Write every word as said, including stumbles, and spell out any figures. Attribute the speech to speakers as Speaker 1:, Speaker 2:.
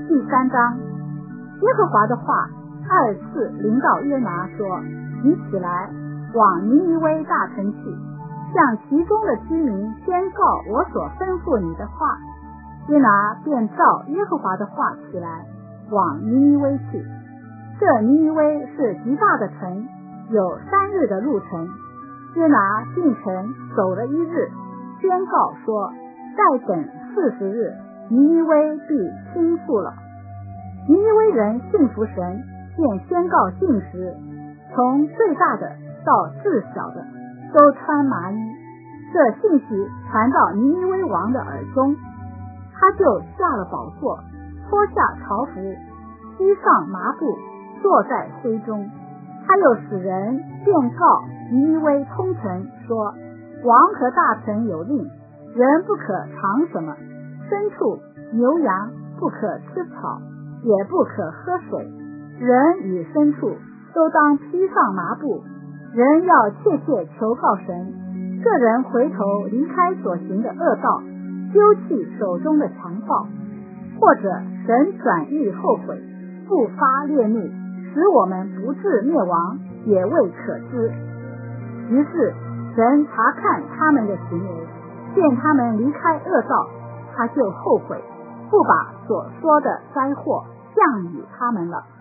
Speaker 1: 第三章，耶和华的话二次临到约拿说：你起来，往尼尼微大城去，向其中的居民宣告我所吩咐你的话。约拿便照耶和华的话起来，往尼尼微去。这尼尼微是极大的城，有三日的路程。约拿进城走了一日，宣告说：再等四十日，尼尼微必倾覆了。尼尼微人信服神，便宣告禁食，从最大的到至小的都穿麻衣。这信息传到尼尼微王的耳中，他就下了宝座，脱下朝服，披上麻布，坐在灰中。他又使人便告尼尼微通臣说：王和大臣有令，人不可尝什么，牲畜牛羊不可吃草，也不可喝水，人与牲畜都当披上麻布。人要切切求告神，个人回头离开所行的恶道，丢弃手中的强暴，或者神转意后悔，不发烈怒，使我们不致灭亡，也未可知。于是神查看他们的行为，见他们离开恶道，他就后悔，不把所说的灾祸降与他们了。